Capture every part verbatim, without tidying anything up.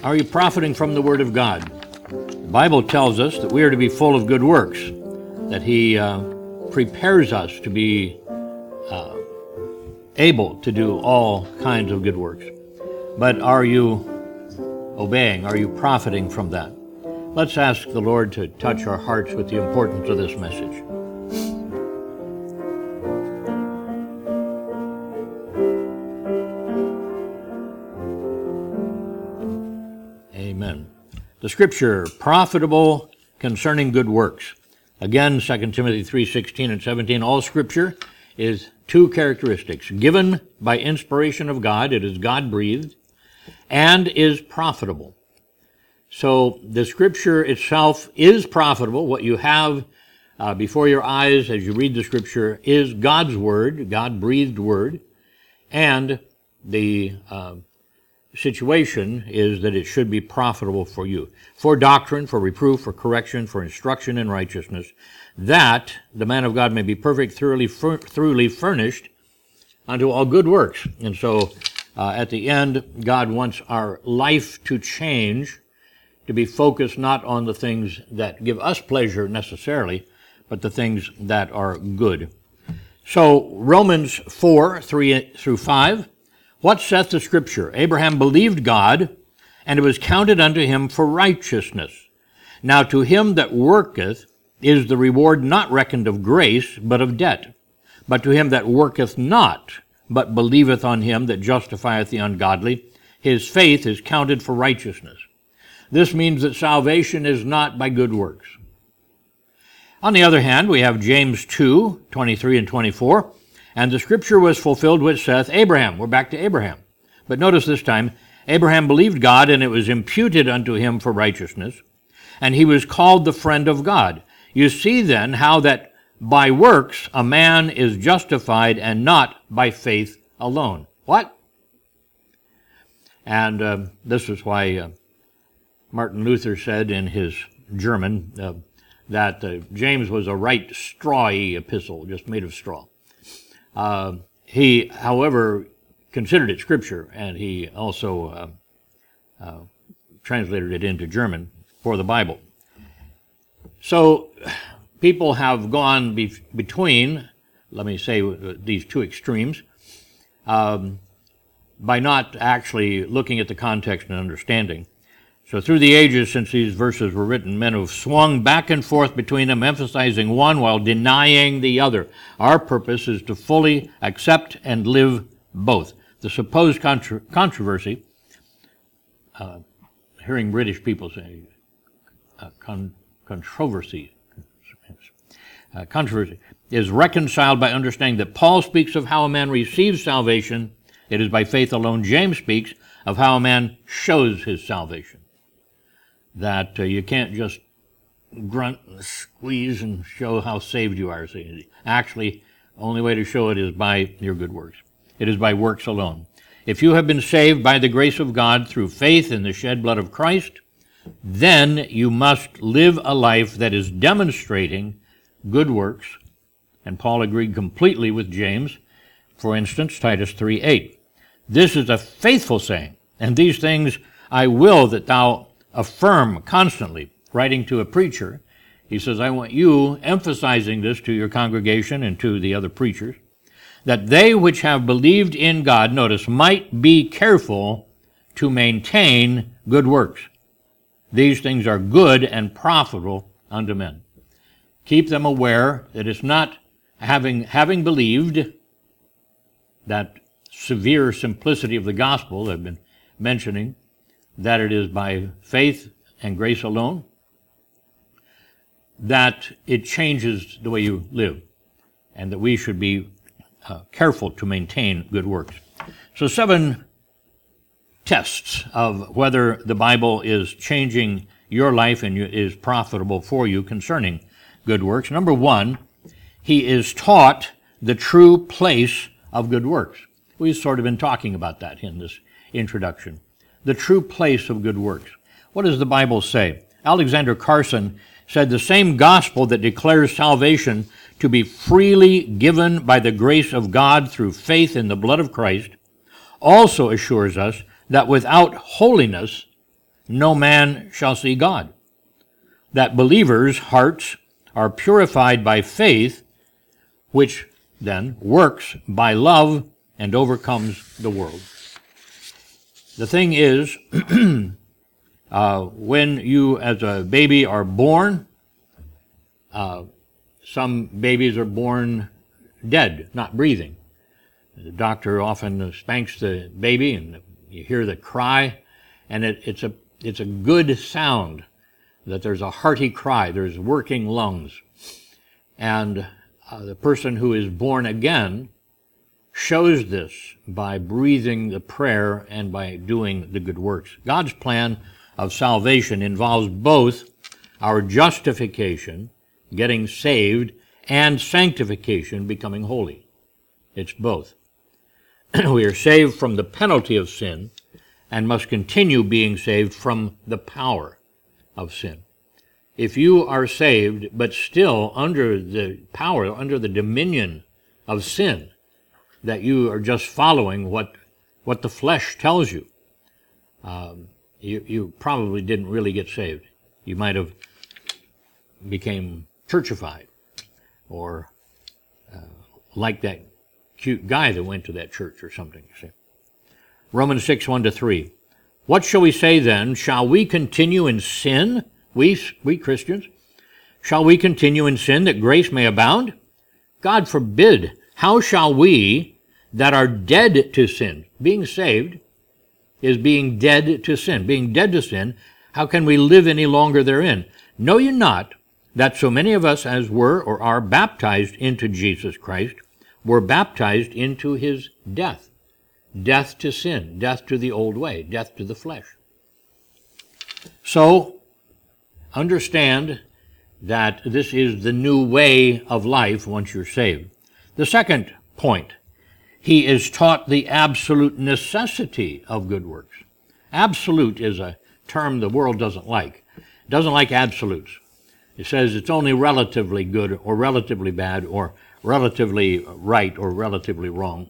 Are you profiting from the Word of God? The Bible tells us that we are to be full of good works, that He uh, prepares us to be uh, able to do all kinds of good works. But are you obeying? Are you profiting from that? Let's ask the Lord to touch our hearts with the importance of this message. Amen. The scripture, profitable concerning good works. Again, Second Timothy three sixteen and seventeen, all scripture is two characteristics. Given by inspiration of God, it is God-breathed, and is profitable. So the scripture itself is profitable. What you have uh, before your eyes as you read the scripture is God's word, God-breathed word, and the uh, situation is that it should be profitable for you, for doctrine, for reproof, for correction, for instruction in righteousness, that the man of God may be perfect, thoroughly, fur- thoroughly furnished unto all good works. And so uh, at the end, God wants our life to change, to be focused not on the things that give us pleasure necessarily, but the things that are good. So Romans four, three through five, what saith the scripture? Abraham believed God, and it was counted unto him for righteousness. Now to him that worketh is the reward not reckoned of grace, but of debt. But to him that worketh not, but believeth on him that justifieth the ungodly, his faith is counted for righteousness. This means that salvation is not by good works. On the other hand, we have James two, twenty-three and twenty-four, and the scripture was fulfilled which saith, Abraham, we're back to Abraham. But notice this time, Abraham believed God, and it was imputed unto him for righteousness, and he was called the friend of God. You see then how that by works a man is justified, and not by faith alone. What? And uh, this is why uh, Martin Luther said in his German uh, that uh, James was a right strawy epistle, just made of straw. Uh, he, however, considered it scripture, and he also uh, uh, translated it into German for the Bible. So people have gone be- between, let me say, these two extremes, um, by not actually looking at the context and understanding. So through the ages since these verses were written, men have swung back and forth between them, emphasizing one while denying the other. Our purpose is to fully accept and live both. The supposed contra- controversy, uh, hearing British people say uh, con- controversy, uh, controversy, is reconciled by understanding that Paul speaks of how a man receives salvation. It is by faith alone. James speaks of how a man shows his salvation. That uh, you can't just grunt and squeeze and show how saved you are. Actually, the only way to show it is by your good works. It is by works alone. If you have been saved by the grace of God through faith in the shed blood of Christ, then you must live a life that is demonstrating good works. And Paul agreed completely with James. For instance, Titus three eight. This is a faithful saying, and these things I will that thou affirm constantly. Writing to a preacher, he says, I want you emphasizing this to your congregation and to the other preachers, that they which have believed in God, notice, might be careful to maintain good works. These things are good and profitable unto men. Keep them aware that it's not having, having believed, that severe simplicity of the gospel I've been mentioning, that it is by faith and grace alone, that it changes the way you live, and that we should be uh, careful to maintain good works. So seven tests of whether the Bible is changing your life and is profitable for you concerning good works. Number one, he is taught the true place of good works. We've sort of been talking about that in this introduction. The true place of good works. What does the Bible say? Alexander Carson said the same gospel that declares salvation to be freely given by the grace of God through faith in the blood of Christ also assures us that without holiness no man shall see God. That believers' hearts are purified by faith, which then works by love and overcomes the world. The thing is, uh, when you as a baby are born, uh, some babies are born dead, not breathing. The doctor often spanks the baby and you hear the cry, and it, it's a it's a good sound that there's a hearty cry, there's working lungs. And uh, the person who is born again shows this by breathing the prayer and by doing the good works. God's plan of salvation involves both our justification, getting saved, and sanctification, becoming holy. It's both. We are saved from the penalty of sin and must continue being saved from the power of sin. If you are saved but still under the power, under the dominion of sin, that you are just following what what the flesh tells you, um, you, you probably didn't really get saved. You might have became churchified, or uh, like that cute guy that went to that church or something. You see. Romans six, one to three. What shall we say then? Shall we continue in sin? We, we Christians. Shall we continue in sin that grace may abound? God forbid. How shall we that are dead to sin, being saved is being dead to sin, being dead to sin, how can we live any longer therein? Know ye not that so many of us as were or are baptized into Jesus Christ were baptized into his death? Death to sin, death to the old way, death to the flesh. So, understand that this is the new way of life once you're saved. The second point, he is taught the absolute necessity of good works. Absolute is a term the world doesn't like. It doesn't like absolutes. It says it's only relatively good or relatively bad or relatively right or relatively wrong.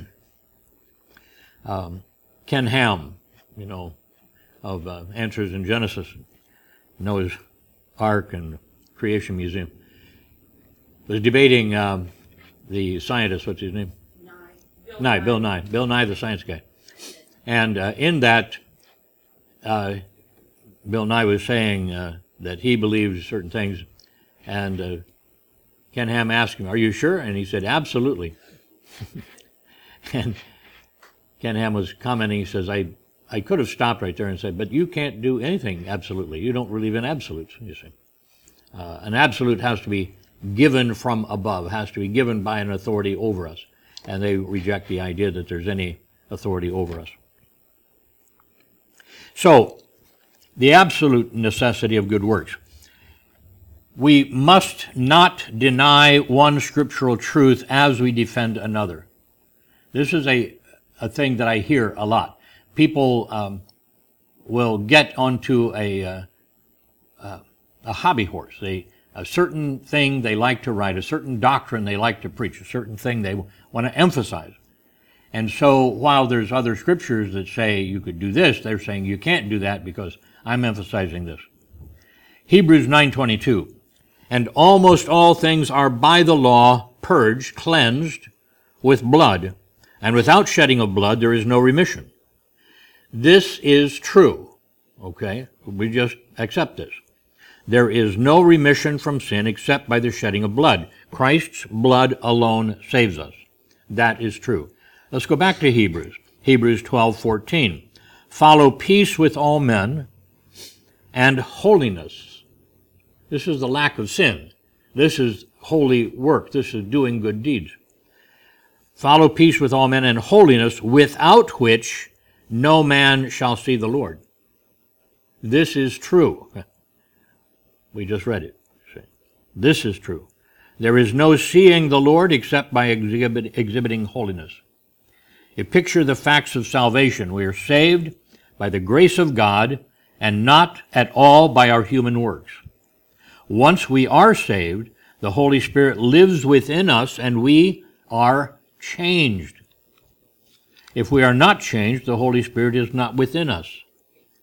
um, Ken Ham, you know, of uh, Answers in Genesis, Noah's Ark and Creation Museum, was debating um, the scientist, what's his name? Nye. Bill Nye, Bill Nye. Bill Nye, the science guy. And uh, in that, uh, Bill Nye was saying uh, that he believes certain things, and uh, Ken Ham asked him, "Are you sure?" And he said, "Absolutely." And Ken Ham was commenting, he says, I, I could have stopped right there and said, but you can't do anything absolutely. You don't believe in absolutes, you see. Uh, an absolute has to be given from above, has to be given by an authority over us. And they reject the idea that there's any authority over us. So, the absolute necessity of good works. We must not deny one scriptural truth as we defend another. This is a, a thing that I hear a lot. People um, will get onto a, uh, uh, a hobby horse. They, a certain thing they like to write, a certain doctrine they like to preach, a certain thing they want to emphasize. And so while there's other scriptures that say you could do this, they're saying you can't do that because I'm emphasizing this. Hebrews nine twenty-two. And almost all things are by the law purged, cleansed with blood, and without shedding of blood there is no remission. This is true, okay? We just accept this. There is no remission from sin except by the shedding of blood. Christ's blood alone saves us. That is true. Let's go back to Hebrews. Hebrews twelve fourteen. Follow peace with all men and holiness. This is the lack of sin. This is holy work. This is doing good deeds. Follow peace with all men and holiness, without which no man shall see the Lord. This is true. We just read it. This is true. There is no seeing the Lord except by exhibit, exhibiting holiness. You picture the facts of salvation. We are saved by the grace of God and not at all by our human works. Once we are saved, the Holy Spirit lives within us and we are changed. If we are not changed, the Holy Spirit is not within us.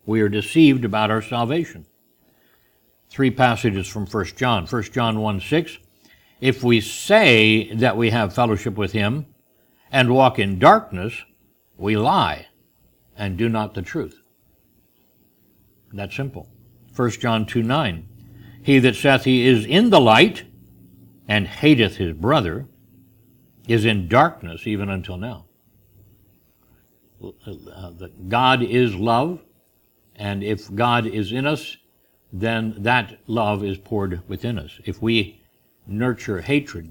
we are deceived about our salvation. Three passages from First John. First John one six, if we say that we have fellowship with him and walk in darkness, we lie and do not the truth. That's simple. First John two nine, he that saith he is in the light and hateth his brother is in darkness even until now. Uh, God is love, and if God is in us, then that love is poured within us. If we nurture hatred,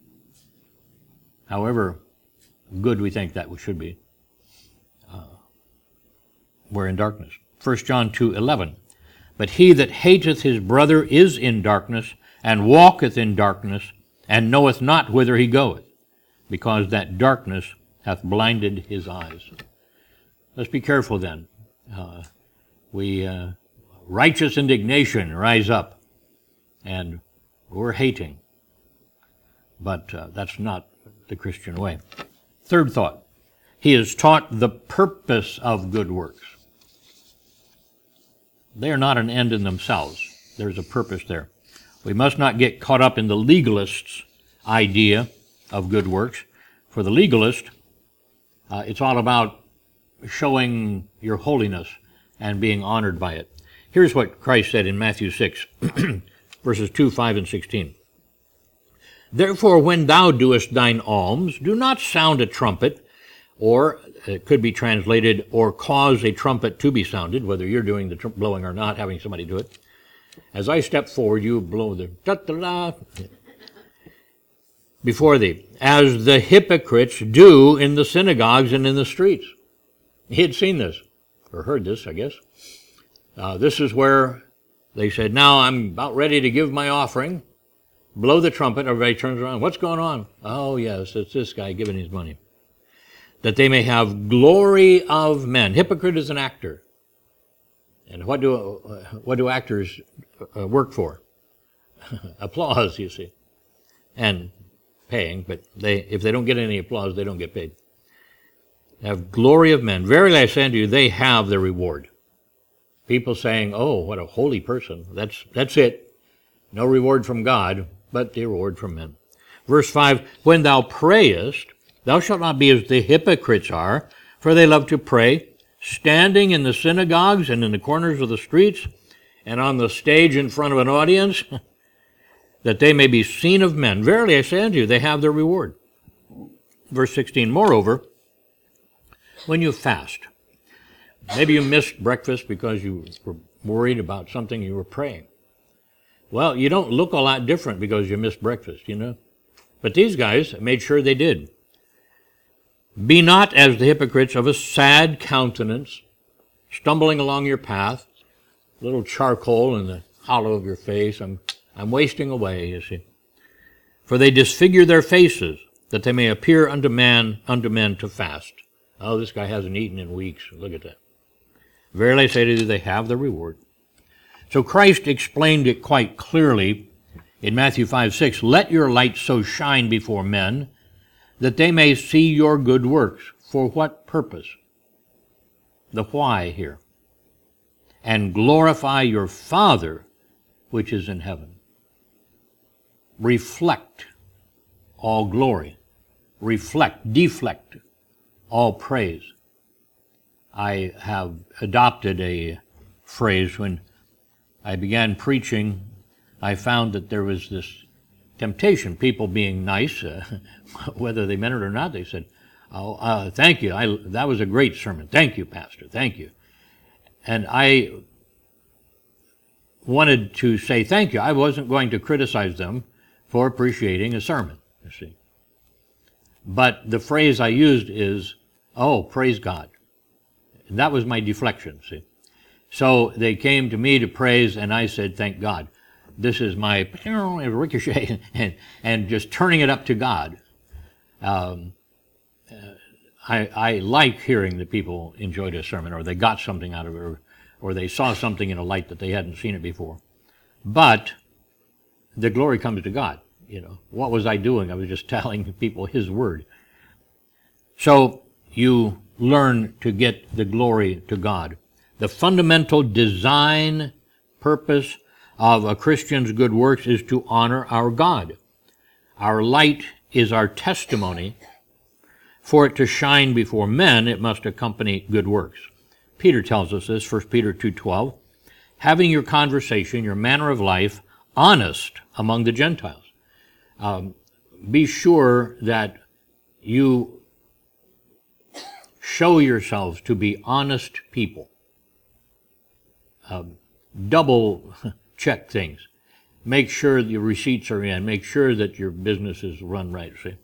however good we think that we should be, uh, we're in darkness. First John two eleven, but he that hateth his brother is in darkness, and walketh in darkness, and knoweth not whither he goeth, because that darkness hath blinded his eyes. Let's be careful then. Uh, we, uh, righteous indignation rise up, and we're hating. But uh, that's not the Christian way. Third thought, he is taught the purpose of good works. They are not an end in themselves. There's a purpose there. We must not get caught up in the legalist's idea of good works. For the legalist, uh, it's all about showing your holiness and being honored by it. Here's what Christ said in Matthew six, verses two, five, and sixteen. Therefore, when thou doest thine alms, do not sound a trumpet, or it could be translated, or cause a trumpet to be sounded, whether you're doing the tr- blowing or not, having somebody do it. As I step forward, you blow the da-da-da before thee, as the hypocrites do in the synagogues and in the streets. He had seen this, or heard this, I guess. Uh, this is where they said, now I'm about ready to give my offering. Blow the trumpet. Everybody turns around. What's going on? Oh, yes, it's this guy giving his money. That they may have glory of men. Hypocrite is an actor. And what do, uh, what do actors uh, work for? Applause, you see. And paying, but they if they don't get any applause, they don't get paid. Have glory of men. Verily I say unto you, they have their reward. People saying, oh, what a holy person. That's that's it. No reward from God, but the reward from men. Verse five, when thou prayest, thou shalt not be as the hypocrites are, for they love to pray, standing in the synagogues and in the corners of the streets, and on the stage in front of an audience, that they may be seen of men. Verily I say unto you, they have their reward. Verse sixteen, moreover, when you fast, maybe you missed breakfast because you were worried about something, you were praying. Well, you don't look a lot different because you missed breakfast, you know. But these guys made sure they did. Be not as the hypocrites of a sad countenance, stumbling along your path, little charcoal in the hollow of your face. I'm, I'm wasting away, you see. For they disfigure their faces, that they may appear unto man, unto men to fast. Oh, this guy hasn't eaten in weeks. Look at that. Verily I say to you, they have their reward. So Christ explained it quite clearly in Matthew five six. Let your light so shine before men that they may see your good works. For what purpose? The why here. And glorify your Father which is in heaven. Reflect all glory. Reflect, deflect all praise. I have adopted a phrase when I began preaching. I found that there was this temptation, people being nice, uh, whether they meant it or not. They said, oh, uh, thank you. I, that was a great sermon. Thank you, Pastor. Thank you. And I wanted to say thank you. I wasn't going to criticize them for appreciating a sermon, you see. But the phrase I used is, oh, praise God. And that was my deflection, see. So they came to me to praise, and I said, thank God. This is my ricochet, and, and just turning it up to God. Um, uh, I, I like hearing that people enjoyed a sermon, or they got something out of it, or, or they saw something in a light that they hadn't seen it before. But the glory comes to God. You know, what was I doing? I was just telling people His word. So you learn to get the glory to God. The fundamental design purpose of a Christian's good works is to honor our God. Our light is our testimony. For it to shine before men, it must accompany good works. Peter tells us this, First Peter two twelve. Having your conversation, your manner of life, honest among the Gentiles. Um, be sure that you show yourselves to be honest people. Um, double check things. Make sure your receipts are in. Make sure that your business is run right. See?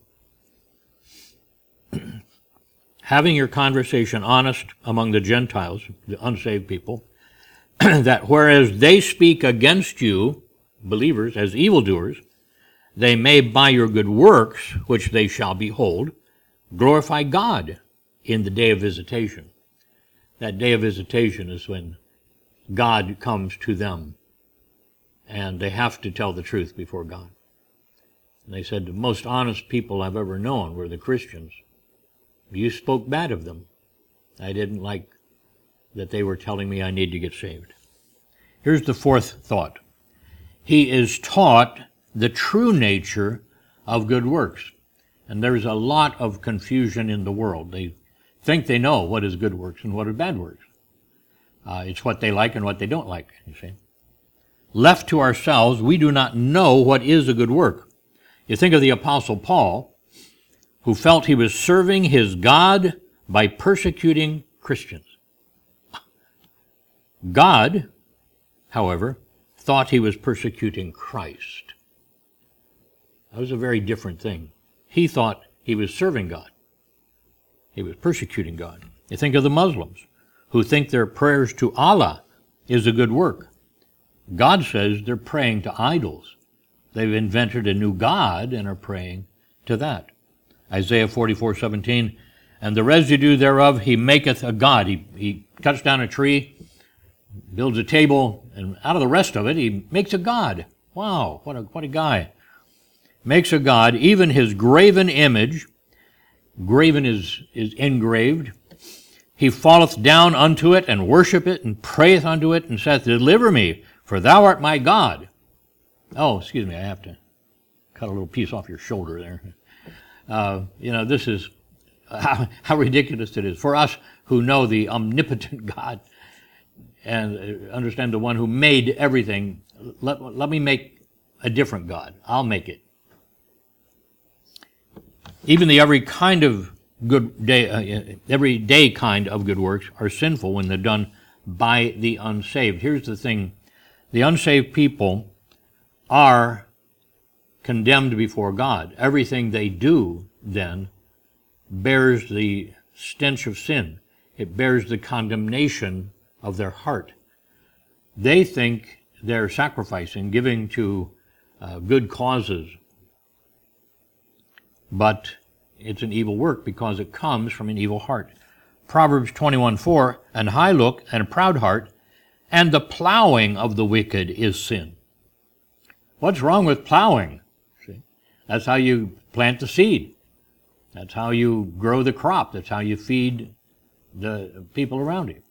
Having your conversation honest among the Gentiles, the unsaved people, that whereas they speak against you, believers, as evildoers, they may by your good works, which they shall behold, glorify God in the day of visitation. That day of visitation is when God comes to them, and they have to tell the truth before God. And they said, the most honest people I've ever known were the Christians. You spoke bad of them. I didn't like that they were telling me I need to get saved. Here's the fourth thought. He is taught the true nature of good works. And there's a lot of confusion in the world. They think they know what is good works and what are bad works. Uh, it's what they like and what they don't like, you see. Left to ourselves, we do not know what is a good work. You think of the Apostle Paul, who felt he was serving his God by persecuting Christians. God, however, thought he was persecuting Christ. That was a very different thing. He thought he was serving God. He was persecuting God. You think of the Muslims, who think their prayers to Allah is a good work. God says they're praying to idols. They've invented a new God and are praying to that. Isaiah forty-four seventeen, and the residue thereof he maketh a god. He, he cuts down a tree, builds a table, and out of the rest of it he makes a god. Wow, what a, what a guy. Makes a god, even his graven image. Graven is, is engraved. He falleth down unto it, and worship it, and prayeth unto it, and saith, deliver me, for thou art my God. Oh, excuse me, I have to cut a little piece off your shoulder there. Uh, you know, this is how, how ridiculous it is. For us who know the omnipotent God and understand the one who made everything, let, let me make a different God. I'll make it. Even the every kind of good day, uh, every day kind of good works are sinful when they're done by the unsaved. Here's the thing. The unsaved people are condemned before God. Everything they do, then, bears the stench of sin. It bears the condemnation of their heart. They think they're sacrificing, giving to uh, good causes, but it's an evil work because it comes from an evil heart. Proverbs twenty-one four, an high look and a proud heart, and the plowing of the wicked is sin. What's wrong with plowing? See? That's how you plant the seed. That's how you grow the crop. That's how you feed the people around you.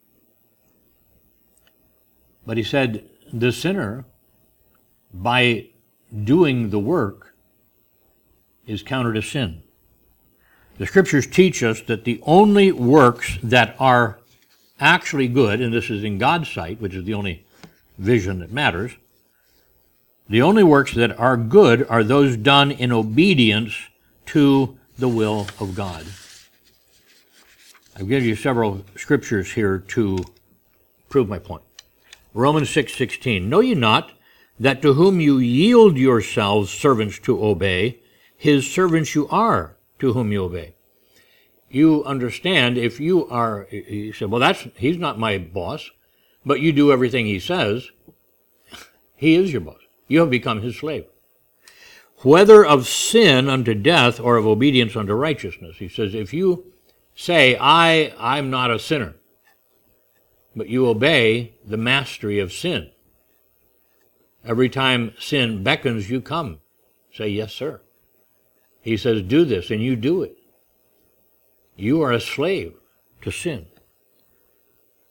But he said, the sinner, by doing the work, is counted as sin. The Scriptures teach us that the only works that are actually good, and this is in God's sight, which is the only vision that matters, the only works that are good are those done in obedience to the will of God. I'll give you several scriptures here to prove my point. Romans six sixteen, know ye not that to whom you yield yourselves servants to obey, his servants you are to whom you obey. You understand, if you are, he said, well, that's, he's not my boss, but you do everything he says, he is your boss. You have become his slave. Whether of sin unto death or of obedience unto righteousness. He says, if you say, I, I'm not a sinner, but you obey the mastery of sin. Every time sin beckons, you come. Say, yes, sir. He says, do this, and you do it. You are a slave to sin.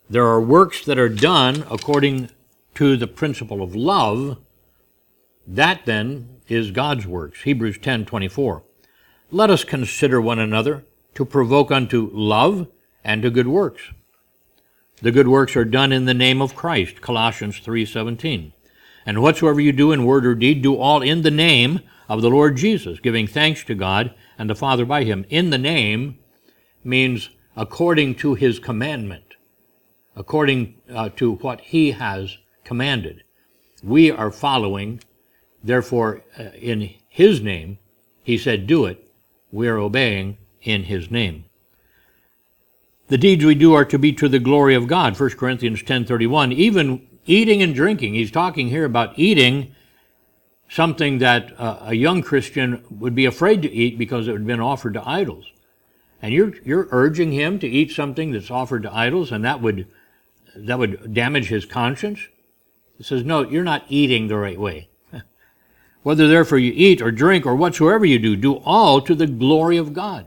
there are works that are done according to the principle of love. That then is God's works. Hebrews ten twenty-four. Let us consider one another to provoke unto love and to good works. The good works are done in the name of Christ. Colossians three seventeen. And whatsoever you do in word or deed, do all in the name of the Lord Jesus, giving thanks to God and the Father by him. In the name means according to his commandment, according uh, to what he has commanded. We are following, therefore, uh, in his name, he said, do it. We are obeying in his name. The deeds we do are to be to the glory of God. First Corinthians ten thirty-one. Even eating and drinking. He's talking here about eating something that uh, a young Christian would be afraid to eat because it had been offered to idols. And you're you're urging him to eat something that's offered to idols, and that would that would damage his conscience. He says, no, you're not eating the right way. Whether therefore you eat or drink or whatsoever you do, do all to the glory of God.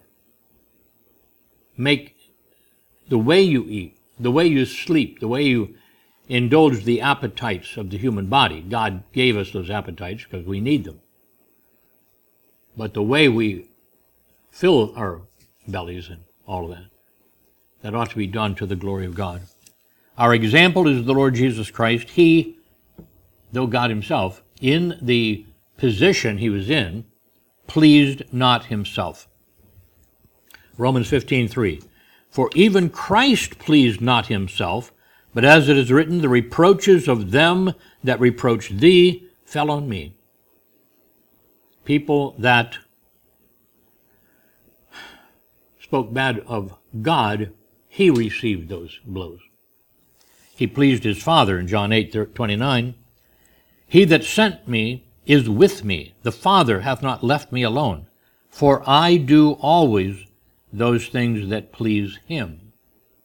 Make the way you eat, the way you sleep, the way you indulge the appetites of the human body. God gave us those appetites because we need them. But the way we fill our bellies and all of that, that ought to be done to the glory of God. Our example is the Lord Jesus Christ. He, though God himself, in the position he was in, pleased not himself. Romans fifteen three. For even Christ pleased not himself, but as it is written, the reproaches of them that reproached thee fell on me. People that spoke bad of God, he received those blows. He pleased his Father in John eight twenty-nine. He that sent me is with me. The Father hath not left me alone, for I do always those things that please him.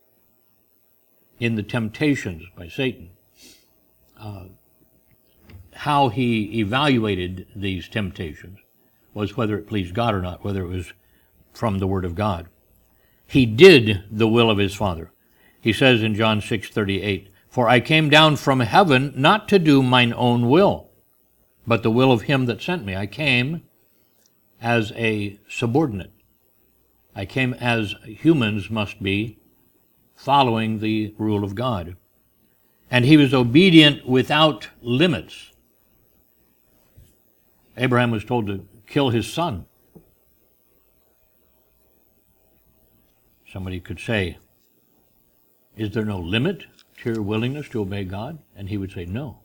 In the temptations by Satan, uh, how he evaluated these temptations was whether it pleased God or not, whether it was from the Word of God. He did the will of his Father. He says in John six thirty-eight, for I came down from heaven not to do mine own will, but the will of him that sent me. I came as a subordinate. I came as humans must be, following the rule of God. And he was obedient without limits. Abraham was told to kill his son. Somebody could say, is there no limit to your willingness to obey God? And he would say, no.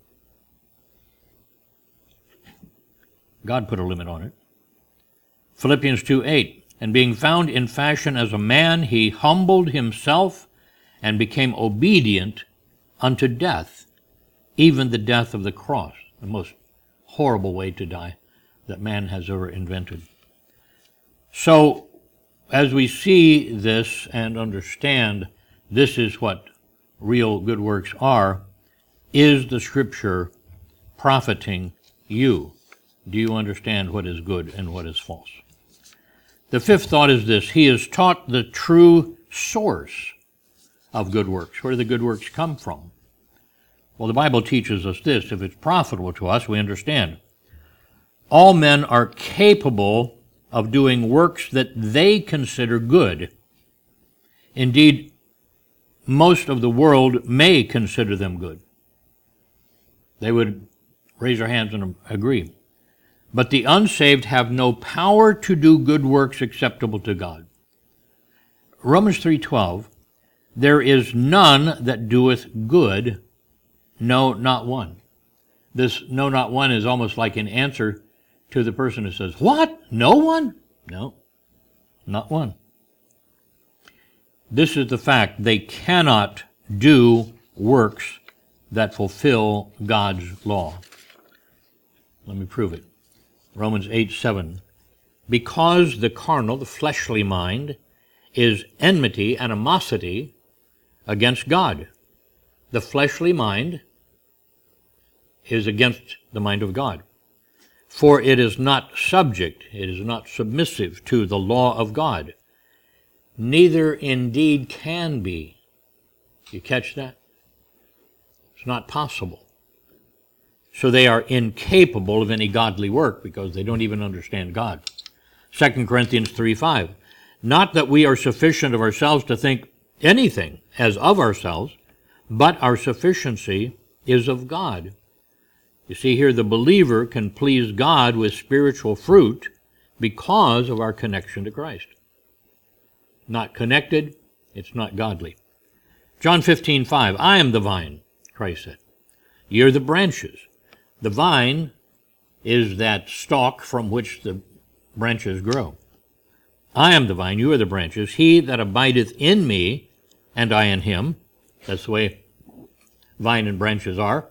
God put a limit on it. Philippians two eight. And being found in fashion as a man, he humbled himself and became obedient unto death, even the death of the cross, the most horrible way to die that man has ever invented. So, as we see this and understand this is what real good works are, is the Scripture profiting you? Do you understand what is good and what is false? The fifth thought is this: he is taught the true source of good works. Where do the good works come from? Well, the Bible teaches us this. If it's profitable to us, we understand. All men are capable of doing works that they consider good. Indeed, most of the world may consider them good. They would raise their hands and agree. But the unsaved have no power to do good works acceptable to God. Romans three twelve, there is none that doeth good, no, not one. This no, not one is almost like an answer to the person who says, what? No one? No, not one. This is the fact. They cannot do works that fulfill God's law. Let me prove it. Romans eight seven. Because the carnal, the fleshly mind, is enmity, animosity against God. The fleshly mind is against the mind of God. For it is not subject, it is not submissive to the law of God, neither indeed can be. You catch that? It's not possible. So they are incapable of any godly work because they don't even understand God. Second Corinthians three five. Not that we are sufficient of ourselves to think anything as of ourselves, but our sufficiency is of God. You see here, the believer can please God with spiritual fruit because of our connection to Christ. Not connected, it's not godly. John fifteen five, I am the vine, Christ said. Ye are the branches. The vine is that stalk from which the branches grow. I am the vine, you are the branches. He that abideth in me, and I in him. That's the way vine and branches are.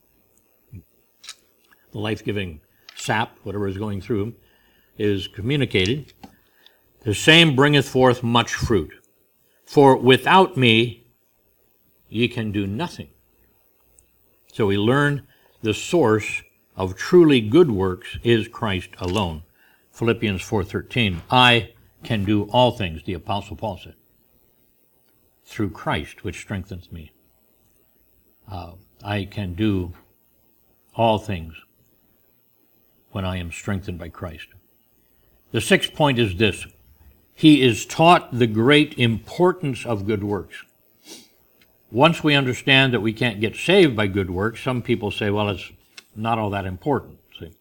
The life-giving sap, whatever is going through them, is communicated. The same bringeth forth much fruit. For without me ye can do nothing. So we learn the source of truly good works is Christ alone. Philippians four thirteen, I can do all things, the Apostle Paul said, through Christ, which strengthens me. Uh, I can do all things when I am strengthened by Christ. The sixth point is this. He is taught the great importance of good works. Once we understand that we can't get saved by good works, some people say, well, it's not all that important, see.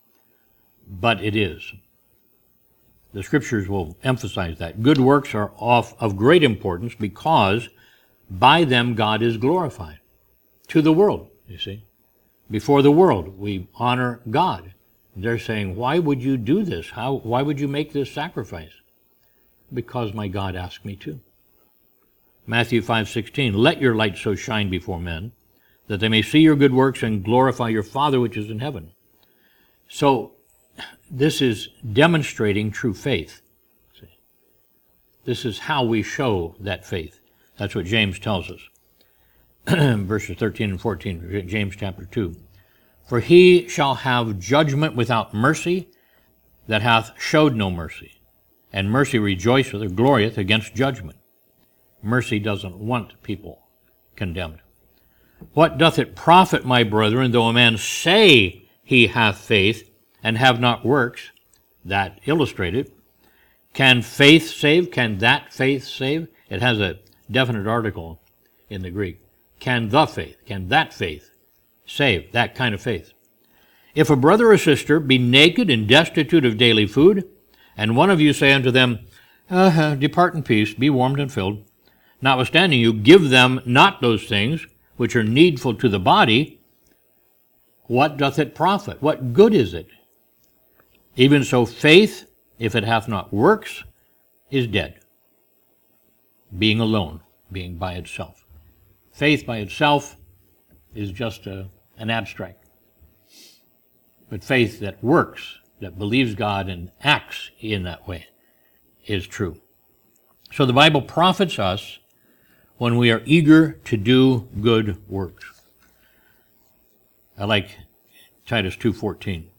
But it is. The Scriptures will emphasize that. Good works are of, of great importance because by them God is glorified to the world, you see. Before the world, we honor God. They're saying, why would you do this? How, why would you make this sacrifice? Because my God asked me to. Matthew five sixteen, let your light so shine before men, that they may see your good works and glorify your Father which is in heaven. So, this is demonstrating true faith. See? This is how we show that faith. That's what James tells us. Verses thirteen and fourteen, James chapter two. For he shall have judgment without mercy that hath showed no mercy, and mercy rejoiceth or glorieth against judgment. Mercy doesn't want people condemned. What doth it profit, my brethren, though a man say he hath faith, and have not works? That illustrated. Can faith save? Can that faith save? It has a definite article in the Greek. Can the faith, can that faith save? That kind of faith. If a brother or sister be naked and destitute of daily food, and one of you say unto them, uh, depart in peace, be warmed and filled, notwithstanding you give them not those things which are needful to the body, what doth it profit? What good is it? Even so faith, if it hath not works, is dead, being alone, being by itself. Faith by itself is just a, an abstract. But faith that works, that believes God and acts in that way, is true. So the Bible profits us when we are eager to do good works. I like Titus two fourteen.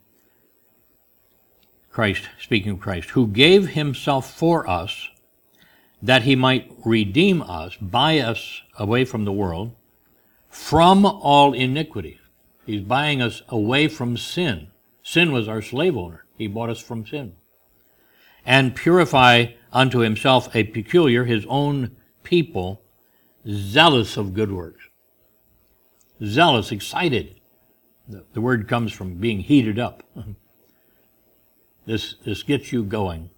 Christ, speaking of Christ, who gave himself for us that he might redeem us, buy us away from the world, from all iniquity. He's buying us away from sin. Sin was our slave owner. He bought us from sin. And purify unto himself a peculiar, his own people, zealous of good works. Zealous, excited. The, the word comes from being heated up. This, this gets you going.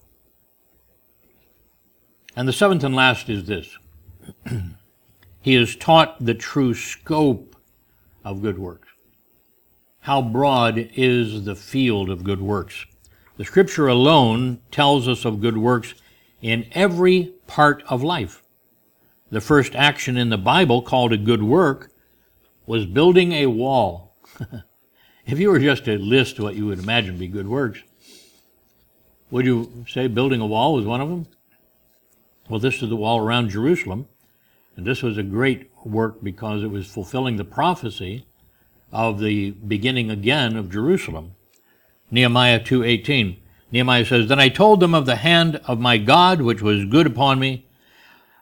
And the seventh and last is this. He is taught the true scope of good works. How broad is the field of good works? The Scripture alone tells us of good works in every part of life. The first action in the Bible called a good work was building a wall. If you were just to list what you would imagine to be good works, would you say building a wall was one of them? Well, this is the wall around Jerusalem, and this was a great work because it was fulfilling the prophecy of the beginning again of Jerusalem. Nehemiah two eighteen. Nehemiah says, Then I told them of the hand of my God, which was good upon me,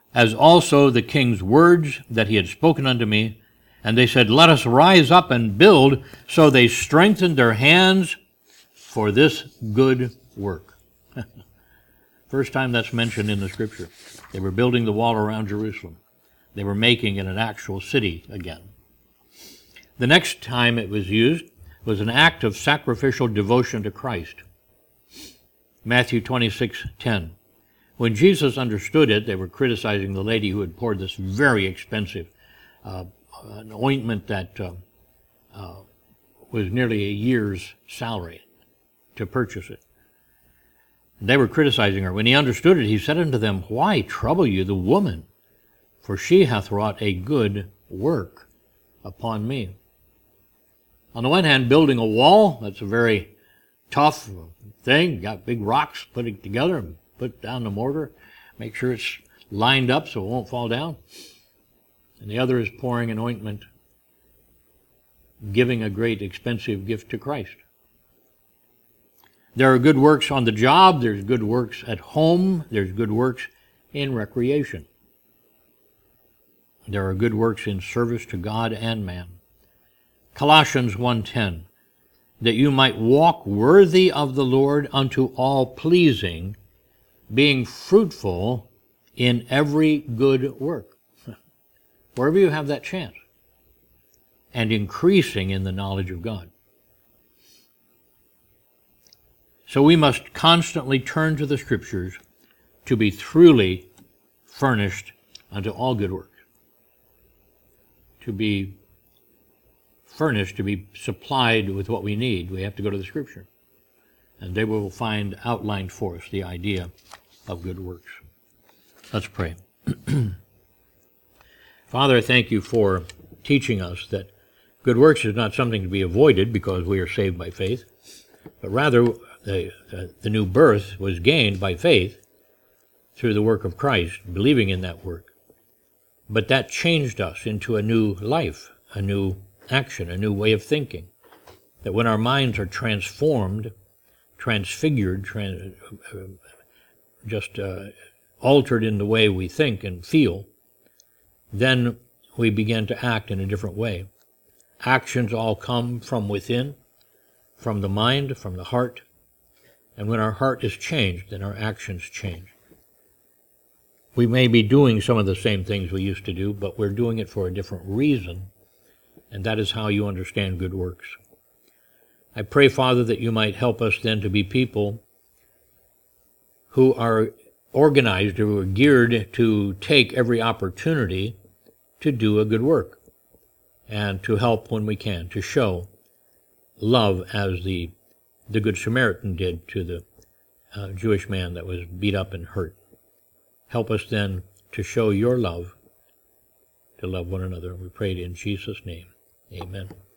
as also the king's words that he had spoken unto me. And they said, let us rise up and build. So they strengthened their hands for this good work. First time that's mentioned in the scripture. They were building the wall around Jerusalem. They were making it an actual city again. The next time it was used was an act of sacrificial devotion to Christ. Matthew twenty-six ten. When Jesus understood it, they were criticizing the lady who had poured this very expensive uh, an ointment that uh, uh, was nearly a year's salary to purchase it. They were criticizing her. When he understood it, he said unto them, why trouble you the woman? For she hath wrought a good work upon me. On the one hand, building a wall, that's a very tough thing. You got big rocks, put it together, and put down the mortar, make sure it's lined up so it won't fall down. And the other is pouring an ointment, giving a great expensive gift to Christ. There are good works on the job, there's good works at home, there's good works in recreation. There are good works in service to God and man. Colossians one ten, that you might walk worthy of the Lord unto all pleasing, being fruitful in every good work. Wherever you have that chance. And increasing in the knowledge of God. So we must constantly turn to the Scriptures to be truly furnished unto all good works. To be furnished, to be supplied with what we need, we have to go to the Scripture. And they will find outlined for us the idea of good works. Let's pray. Father, I thank you for teaching us that good works is not something to be avoided because we are saved by faith, but rather the, the, the new birth was gained by faith through the work of Christ, believing in that work. But that changed us into a new life, a new action, a new way of thinking. That when our minds are transformed, transfigured, trans, uh, just uh, altered in the way we think and feel, then we begin to act in a different way. Actions all come from within, from the mind, from the heart. And when our heart is changed, then our actions change. We may be doing some of the same things we used to do, but we're doing it for a different reason. And that is how you understand good works. I pray, Father, that you might help us then to be people who are organized, who are geared to take every opportunity to do a good work and to help when we can, to show love as the, the Good Samaritan did to the uh, Jewish man that was beat up and hurt. Help us then to show your love, to love one another. We pray it in Jesus' name. Amen.